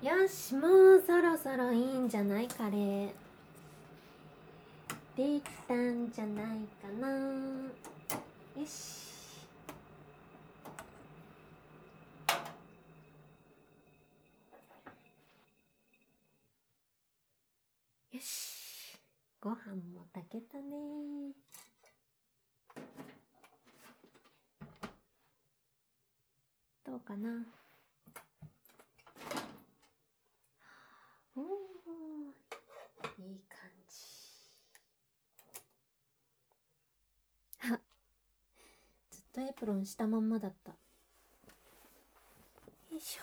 よし、もうそろそろいいんじゃない？カレーできたんじゃないかな。よし、よし、ご飯も炊けたね。どうかな。おー、いい感じ。あ、ずっとエプロンしたまんまだった。よいしょ。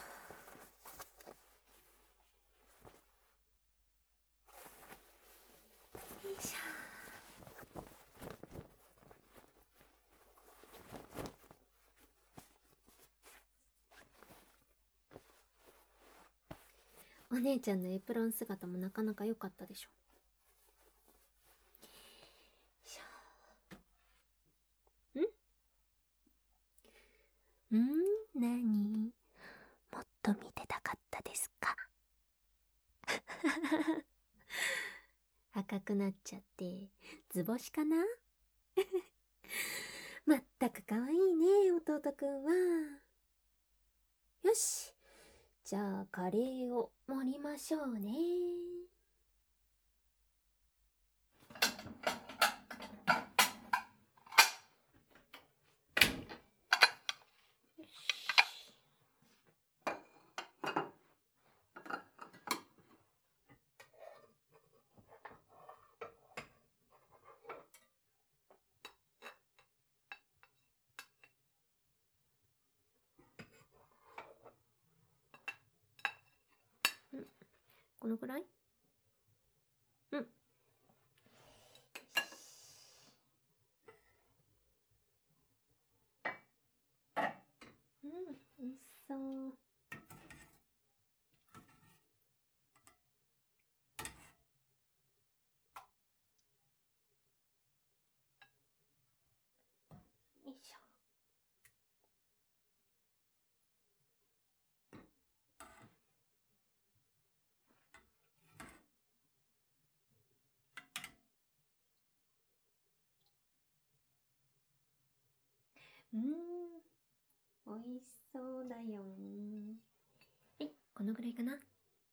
よいしょ。お姉ちゃんのエプロン姿もなかなか良かったでしょ。なに？もっと見てたかったですか？赤くなっちゃって図星かな。まったくかわいいね、弟くんは。よし、じゃあカレーを盛りましょうね。このくらい？うん。美味しそう。よいしょ。美味しそうだよ。はい、このぐらいかな。よ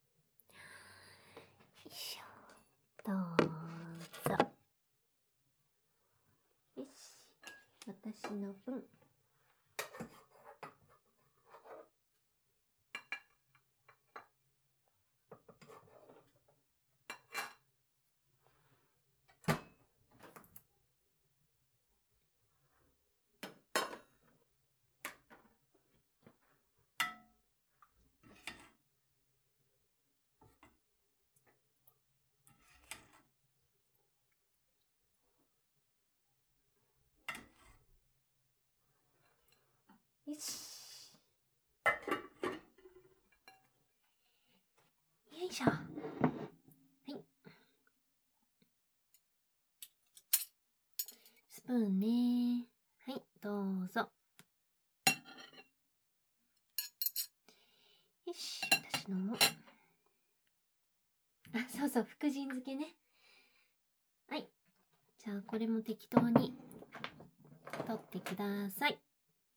いしょ。どうぞ。よし、私の分。よし。よいしょ。はい。スプーンね。はい、どうぞ。よし、私のも。あ、そうそう、福神漬けね。はい。じゃあ、これも適当に取ってください。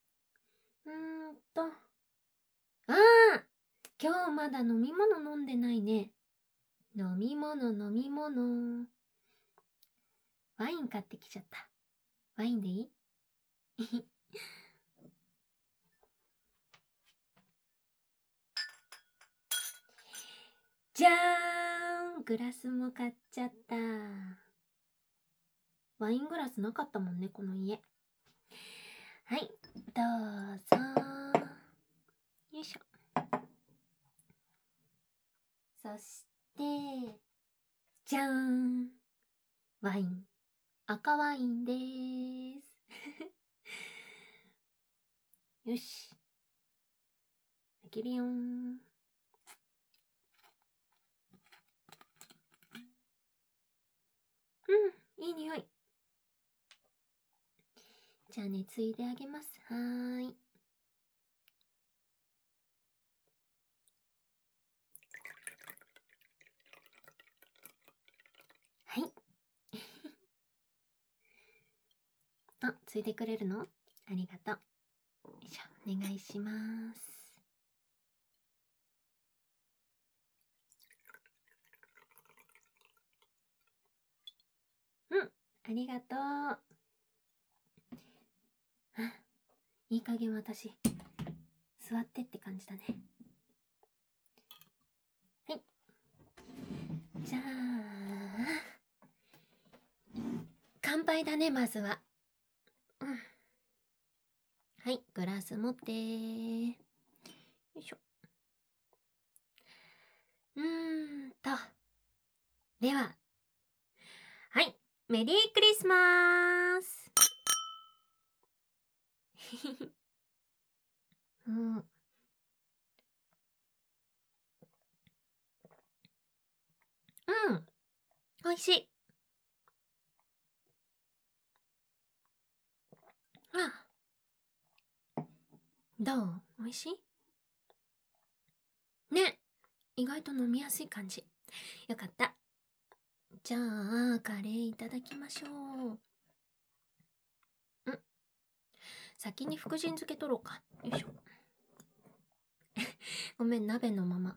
ああ、今日まだ飲み物飲んでないね。飲み物。ワイン買ってきちゃった。ワインでいい？じゃーん！グラスも買っちゃった。ワイングラスなかったもんね、この家。はい、どうぞ。よいしょ。そして、じゃーん！ワイン。赤ワインでーす。よし。開けるよーん。いい匂い。じゃあね、ついであげます。はーい。 ついてくれるの？ありがとう。よいしょ、お願いします。うん、ありがとう。いい加減私、座ってって感じだね。はい。じゃあ、乾杯だね、まずは。うん。はい、グラス持ってー。よいしょ。では、はい、メリークリスマースうん。うん。おいしい。あ、どう？おいしい？ね。意外と飲みやすい感じ。よかった。じゃあ、カレーいただきましょう。先に福神漬け取ろうか。よいしょ。ごめん、鍋のまま。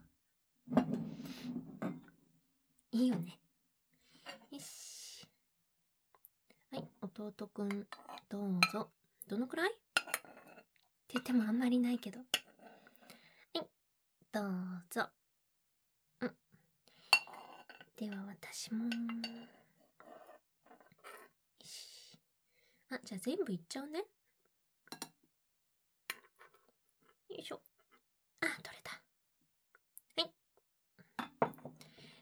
いいよね。よし。はい、弟くん、どうぞ。どのくらい？って言ってもあんまりないけど。はい、どうぞ。では私も。よし。あ、じゃあ全部いっちゃうね。よいしょ。あ、取れた。はい。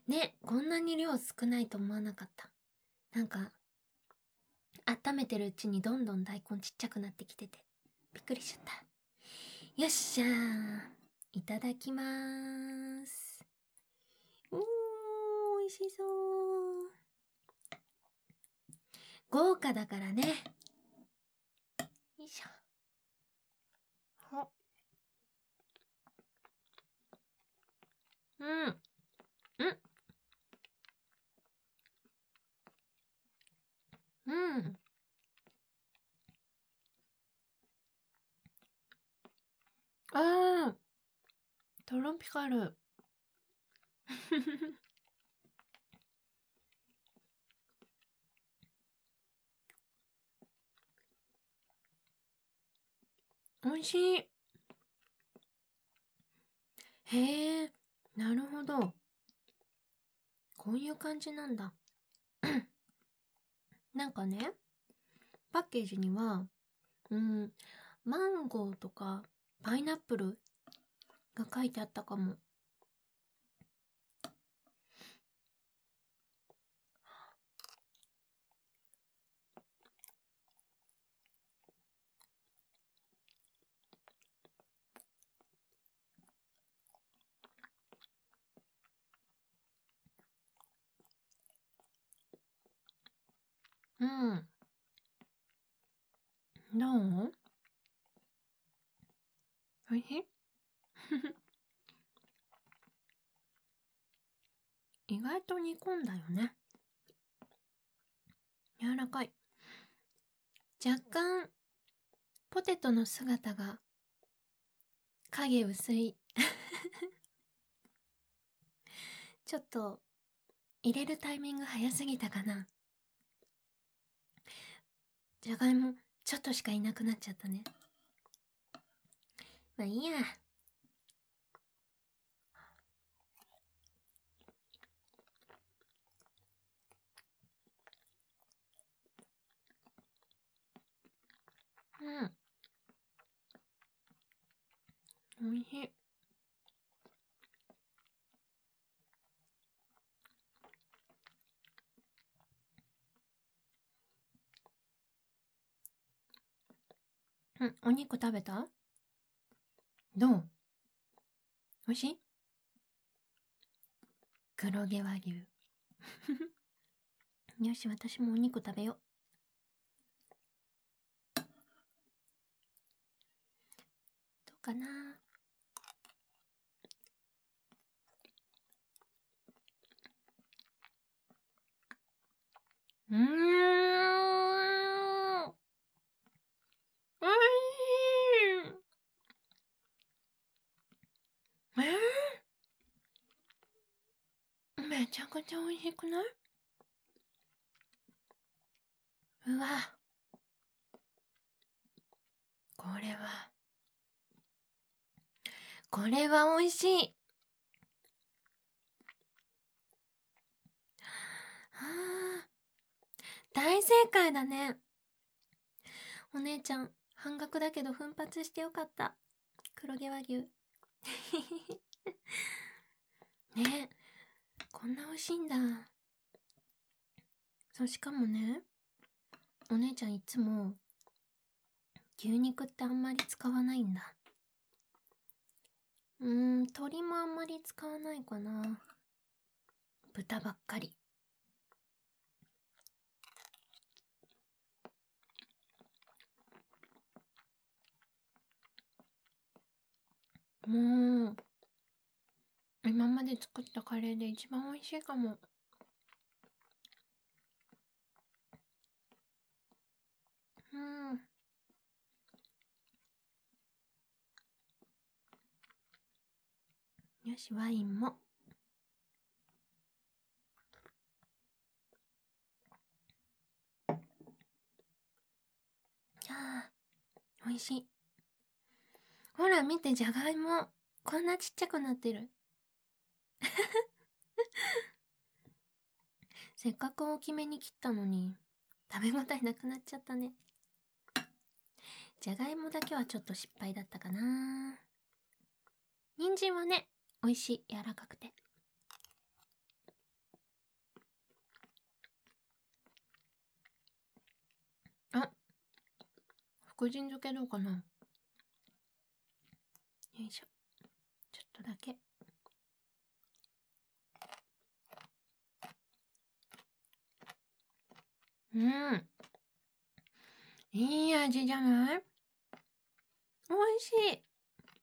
ね、こんなに量少ないと思わなかった。なんか、温めてるうちにどんどん大根ちっちゃくなってきてて、びっくりしちゃった。よっしゃー。いただきまーす。美味しそう。豪華だからね。よいしょ。ほ。うん。うん。あー。トロピカル。美味しい。へえ、なるほど。こういう感じなんだ。なんかね、パッケージには、マンゴーとかパイナップルが書いてあったかも。うん。どう？おいしい？意外と煮込んだよね。柔らかい。若干、ポテトの姿が影薄い。ちょっと、入れるタイミング早すぎたかな。じゃがいも、ちょっとしかいなくなっちゃったね。まあいいや。うん。おいしい。お肉食べた？どう？おいしい？黒毛和牛。よし、私もお肉食べよう。どうかな？うーん。 ちゃくちゃ美味しくない？うわ、これは美味しい。はあ、大正解だね。お姉ちゃん、半額だけど奮発してよかった。黒毛和牛。ね、こんな美味しいんだ。そう、しかもね、お姉ちゃんいつも牛肉ってあんまり使わないんだ。鶏もあんまり使わないかな。豚ばっかり。もう、今まで作ったカレーで一番美味しいかも。よし、ワインも。あー、美味しい。ほら見て、じゃがいも。こんなちっちゃくなってる。せっかく大きめに切ったのに、食べ応えなくなっちゃったね。じゃがいもだけはちょっと失敗だったかな。人参はね、美味しい。柔らかくて。あ、福神漬けどうかな。よいしょ。ちょっとだけ。いい味じゃない？美味しい。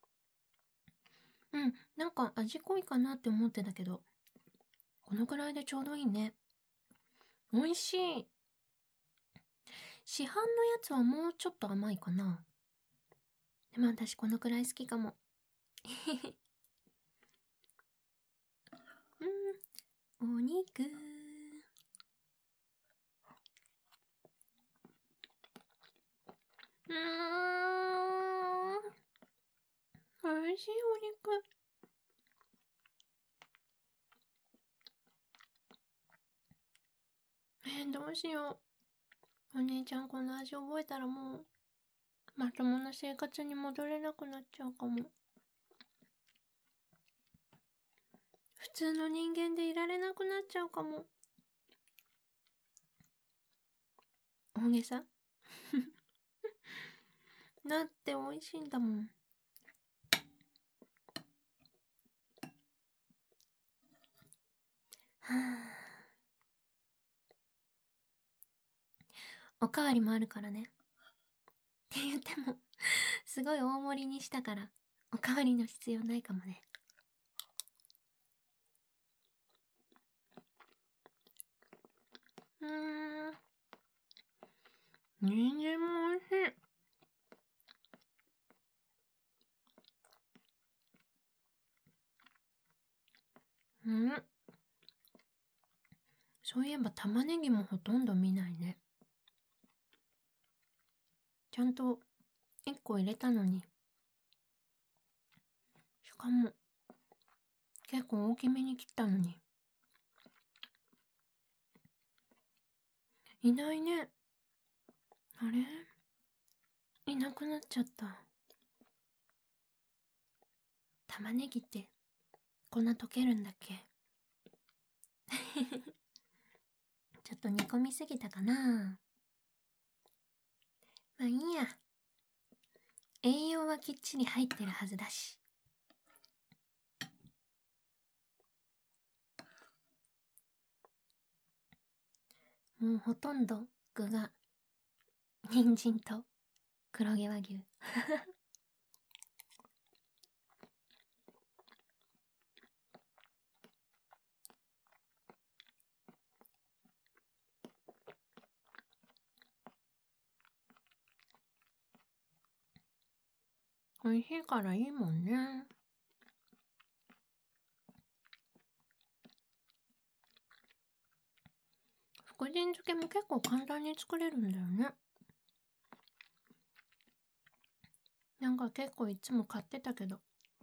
なんか味濃いかなって思ってたけど、このくらいでちょうどいいね。美味しい。市販のやつはもうちょっと甘いかな。でも私このくらい好きかも。お肉。美味しいお肉。どうしよう。お姉ちゃんこの味覚えたらもう、まともな生活に戻れなくなっちゃうかも。普通の人間でいられなくなっちゃうかも。大げさだって美味しいんだもん。はあ、おかわりもあるからね。って言ってもすごい大盛りにしたから、おかわりの必要ないかもね。人参も美味しい。そういえば玉ねぎもほとんど見ないね。ちゃんと1個入れたのに。しかも結構大きめに切ったのに。いないね。あれ？いなくなっちゃった。玉ねぎってこんな溶けるんだっけ？ちょっと煮込みすぎたかな。まあいいや。栄養はきっちり入ってるはずだし。もうほとんど具が人参と黒毛和牛。美味しいからいいもんね。 福神漬けも結構簡単に作れるんだよね。なんか結構いつも買ってたけど、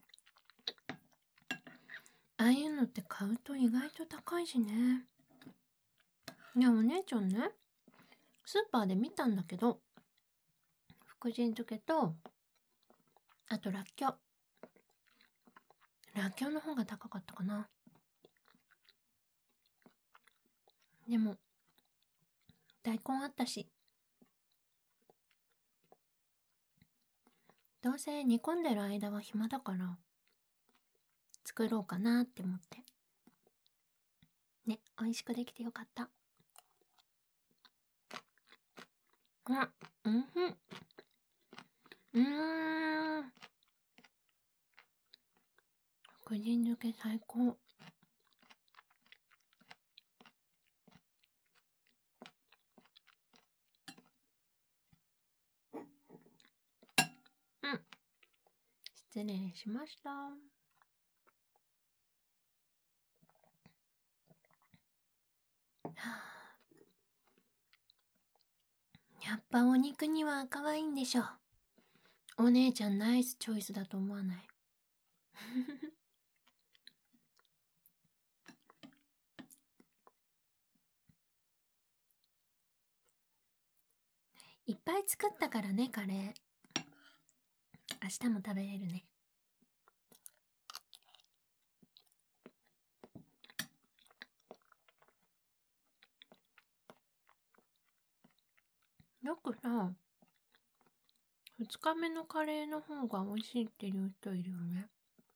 ああいうのって買うと意外と高いしね。いや、お姉ちゃんね、スーパーで見たんだけど、福神漬けと、あとらっきょう。らっきょうの方が高かったかな。でも、大根あったし、どうせ煮込んでる間は暇だから、作ろうかなって思って。ね、美味しくできてよかった。あ、うんふん。福神漬け最高。うん。失礼しました。やっぱお肉には赤ワインでしょ。お姉ちゃんナイスチョイスだと思わない？いっぱい作ったからね、カレー。明日も食べれるね。よくさ、2日目のカレーの方が美味しいって言う人いるよね。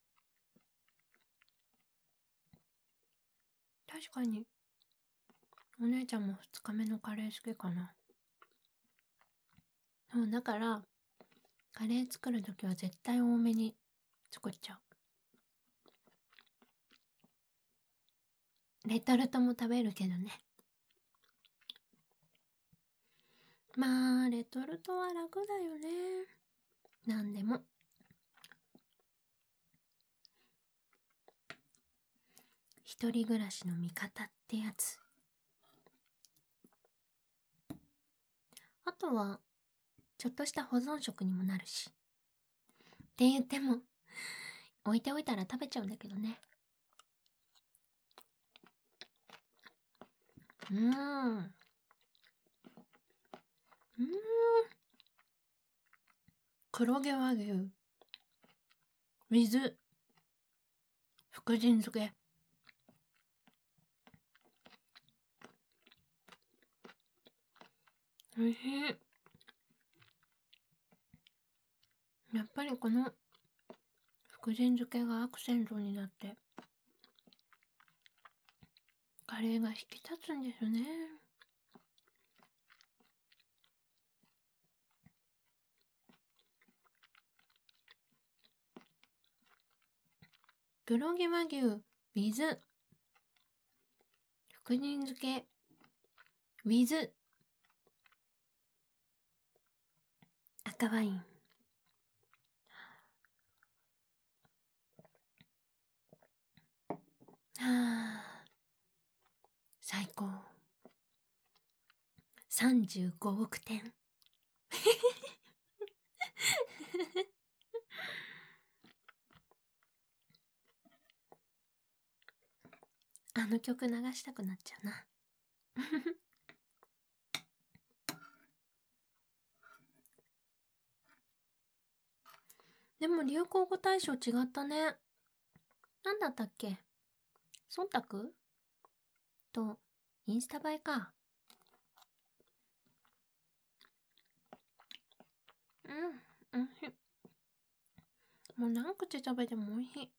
確かに、お姉ちゃんも2日目のカレー好きかな。だから、カレー作るときは絶対多めに作っちゃう。レトルトも食べるけどね。まあ、レトルトは楽だよね。なんでも。一人暮らしの味方ってやつ。あとは、ちょっとした保存食にもなるし。って言っても、置いておいたら食べちゃうんだけどね。黒毛和牛 with 福神漬け。おいしい。やっぱりこの福神漬けがアクセントになってカレーが引き立つんですね。黒毛和牛 with 福神漬け with 赤ワイン。最高。35億点。あの曲流したくなっちゃうな。でも流行語大賞違ったね。なんだったっけ？忖度とインスタ映えか。おいしい。もう何口食べてもおいしい。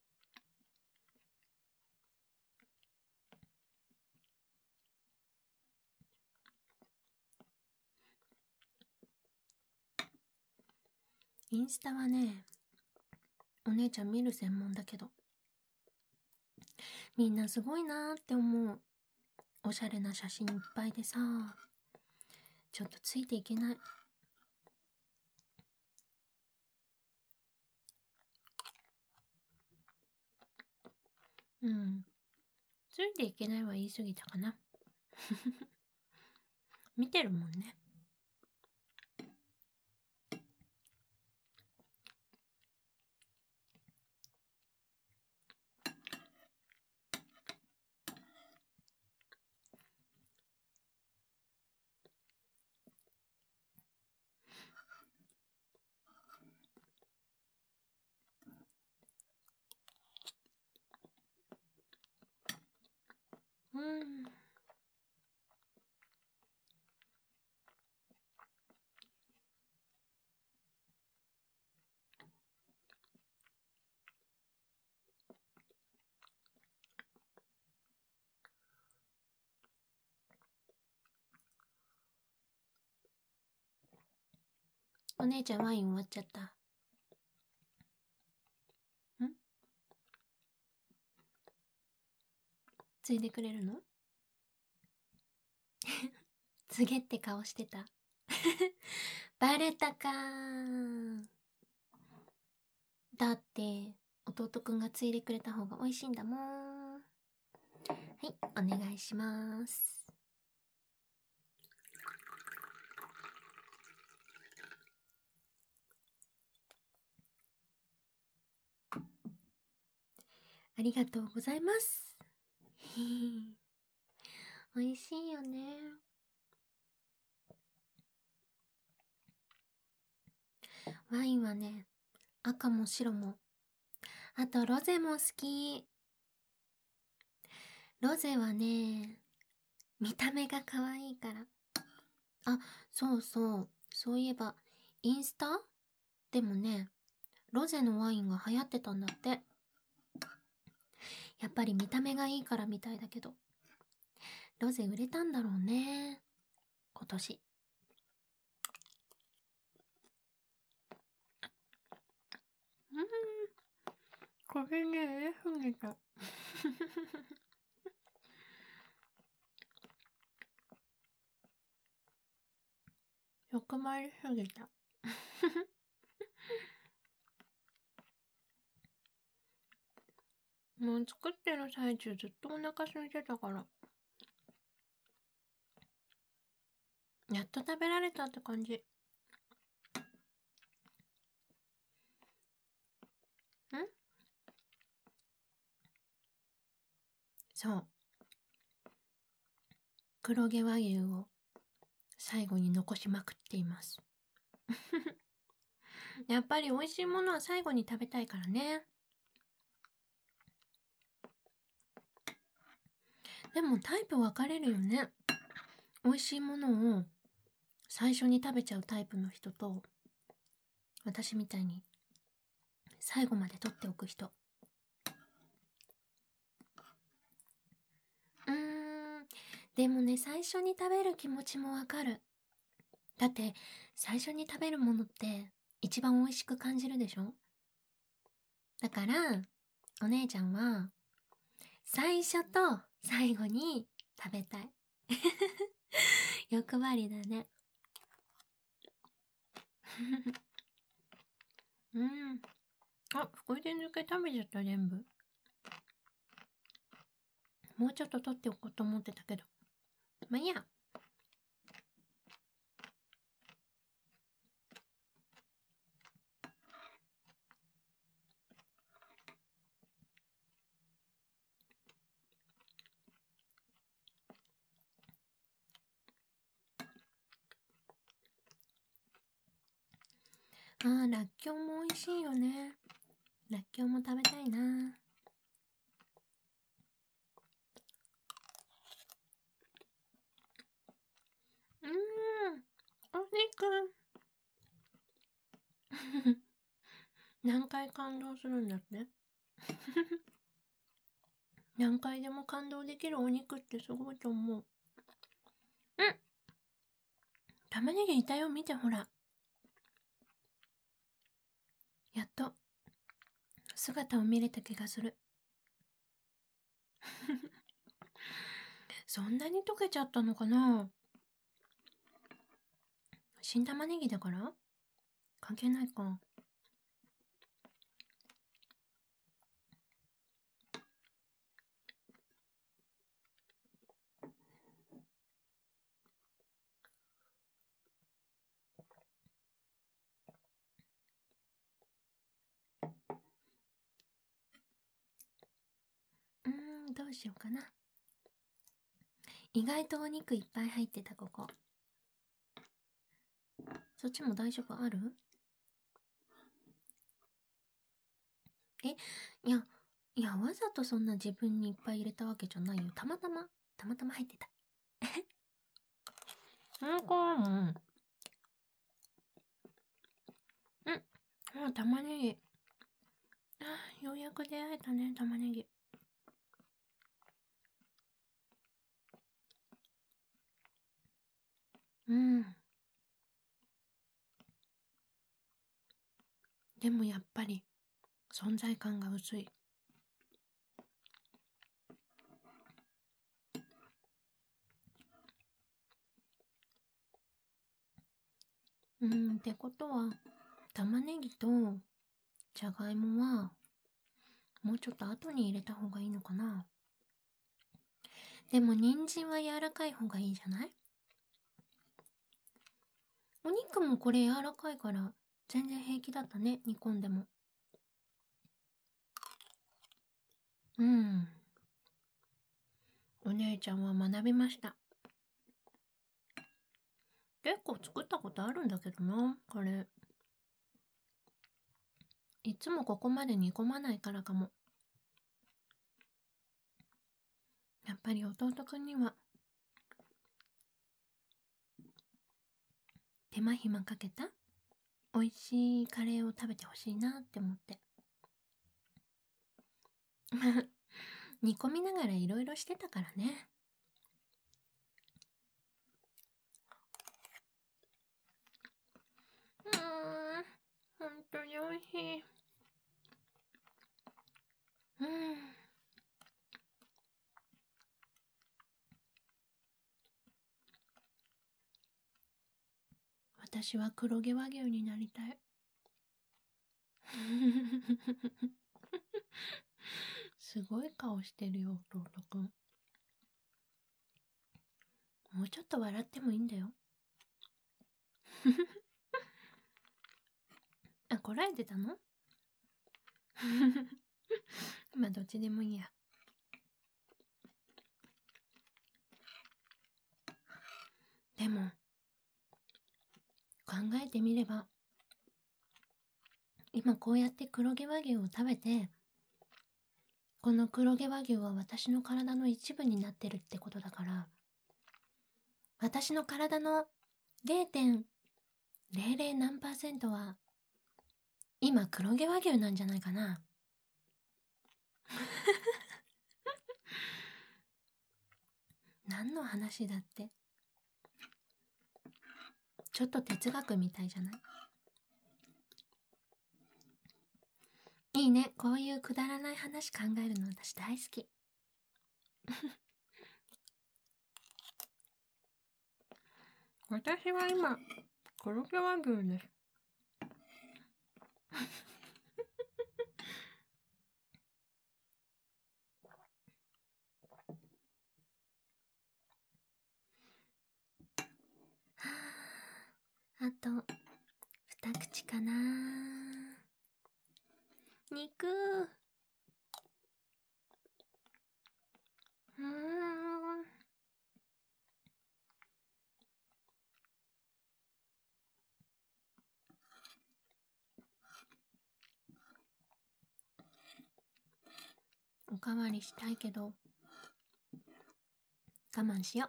インスタはね、お姉ちゃん見る専門だけど、みんなすごいなーって思う。おしゃれな写真いっぱいでさ、ちょっとついていけない。ついていけないは言い過ぎたかな。 見てるもんね。うん。お姉ちゃんワイン終わっちゃった。ん？ついでくれるの？つげって顔してた。バレたかー。だって弟くんがついでくれた方が美味しいんだもん。はい、お願いします。ありがとうございます。美味しいよね。ワインはね、赤も白も、あとロゼも好き。ロゼはね、見た目が可愛いから。あ、そうそう。そういえば、インスタでもね、ロゼのワインが流行ってたんだって。やっぱり見た目がいいからみたいだけど、ロゼ売れたんだろうね、今年。これね、F にた。欲張りすぎた。もう作ってる最中ずっとお腹空いてたから、やっと食べられたって感じ。そう。黒毛和牛を最後に残しまくっています。やっぱり美味しいものは最後に食べたいからね。でもタイプ分かれるよね。美味しいものを最初に食べちゃうタイプの人と、私みたいに最後まで取っておく人。でもね、最初に食べる気持ちもわかる。だって最初に食べるものって一番美味しく感じるでしょ。だからお姉ちゃんは最初と最後に食べたい。欲張りだね。うん。あ、福井天漬け食べちゃった全部。もうちょっと取っておこうと思ってたけど、まあいいや。らっきょうも美味しいよね。らっきょうも食べたいな。お肉。何回感動するんだって。何回でも感動できるお肉ってすごいと思う。玉ねぎいたよ、見てほら。やっと姿を見れた気がする。そんなに溶けちゃったのかな。新玉ねぎだから関係ないか。 どうしようかな。意外とお肉いっぱい入ってた、ここ。そっちも大丈夫ある？いや、わざとそんな自分にいっぱい入れたわけじゃないよ。たまたま入ってた。玉ねぎ。ようやく出会えたね、玉ねぎ。でもやっぱり、存在感が薄い。ってことは、玉ねぎとじゃがいもは、もうちょっと後に入れた方がいいのかな。でも人参は柔らかい方がいいじゃない？お肉もこれ柔らかいから全然平気だったね、煮込んでも。お姉ちゃんは学びました。結構作ったことあるんだけどな、これ。いつもここまで煮込まないからかも。やっぱり弟くんには手間暇かけた美味しいカレーを食べてほしいなって思って。煮込みながらいろいろしてたからね。本当に美味しい。私は黒毛和牛になりたい。すごい顔してるよ、弟くん。もうちょっと笑ってもいいんだよ。こらえてたの？まあどっちでもいいや。でも考えてみれば、今こうやって黒毛和牛を食べて、この黒毛和牛は私の体の一部になってるってことだから、私の体の 0.00 何%は今黒毛和牛なんじゃないかな。何の話だって。ちょっと哲学みたいじゃない？いいね、こういうくだらない話考えるの私大好き。私は今黒毛和牛です。あと2口かな。肉。おかわりしたいけど我慢しよう。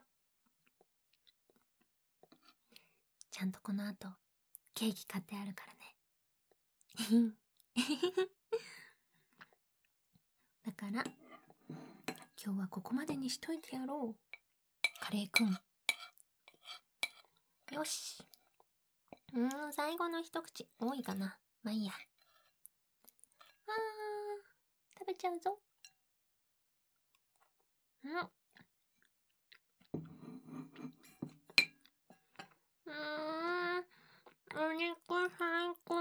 ちゃんとこの後ケーキ買ってあるからね。だから今日はここまでにしといてやろう、カレーくん。よし。最後の一口多いかな。まあいいや。食べちゃうぞ。お肉最高。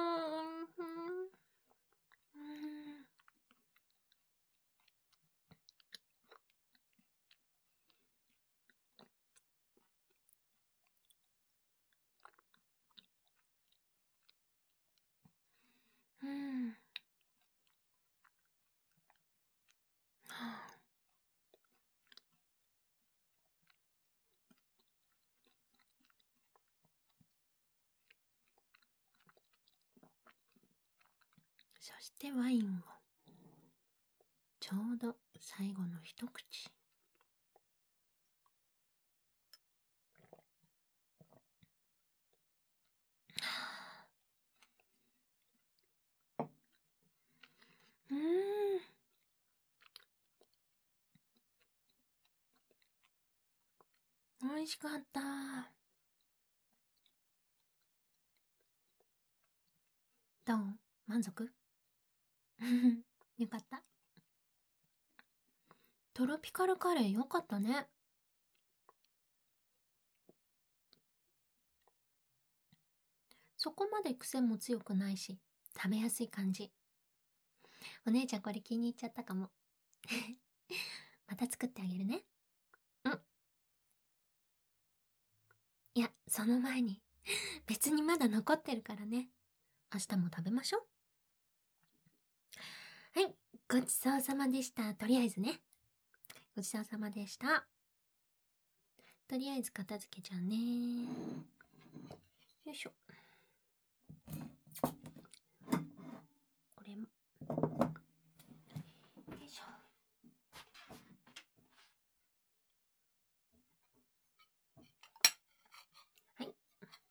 そしてワインをちょうど最後の一口。美味しかった。どう？満足？よかった。トロピカルカレーよかったね。そこまで癖も強くないし、食べやすい感じ。お姉ちゃんこれ気に入っちゃったかも。また作ってあげるね。いや、その前に、別にまだ残ってるからね。明日も食べましょう。はい、ごちそうさまでした。とりあえずね。ごちそうさまでした。とりあえず片付けちゃうね。よいしょ。これも。よいしょ。はい。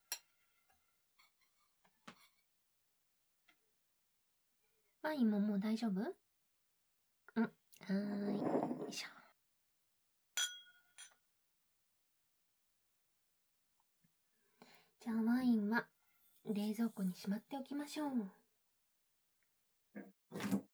ワインももう大丈夫？うん。よいしょ。じゃあワインは冷蔵庫にしまっておきましょう。